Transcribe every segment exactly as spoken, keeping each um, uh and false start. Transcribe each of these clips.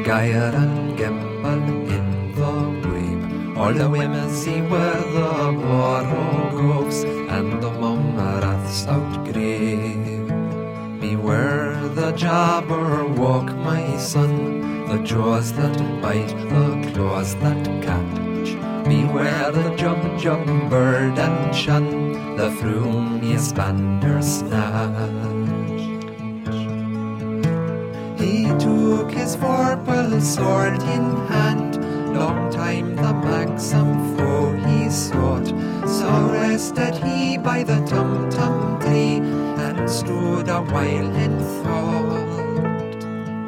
Geyer and Gimble in the weep. All the whimsy were the borrow groves, and the mumraths outgrave. Beware the jabber walk, my son, the jaws that bite, the claws that catch. Beware the jump jump bird and shun the frumious bandersnatch. He took his vorpal sword in hand, long time the manxome foe he sought. So rested he by the tum-tum tree, and stood a while in thought.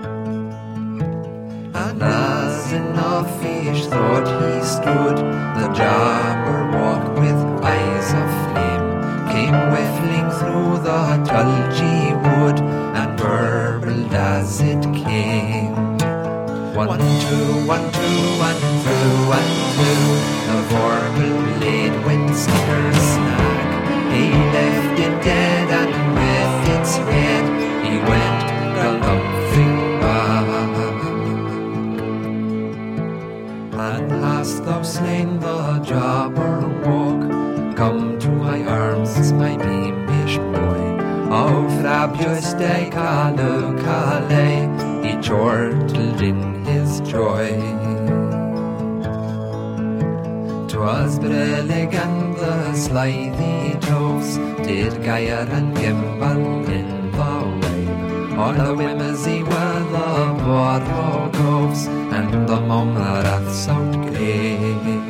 And as in a fish thought he stood, the Jabberwock with eyes of flame came whiffling through the tulgey wood, and burbled as it came. One, two, one, two, one, two, one, two. The vorpal blade went snicker snack. He left it dead, and with its head he went galumphing back. And hast thou slain the Jabberwock? Come to my arms, my beamish boy. Oh, frabius de calu cale, he chortled in his joy. 'Twas brillig and the slithy toves did Geyer and Gimble in the way. All the whimsy were the borrow groves, and the mumraths outgrave.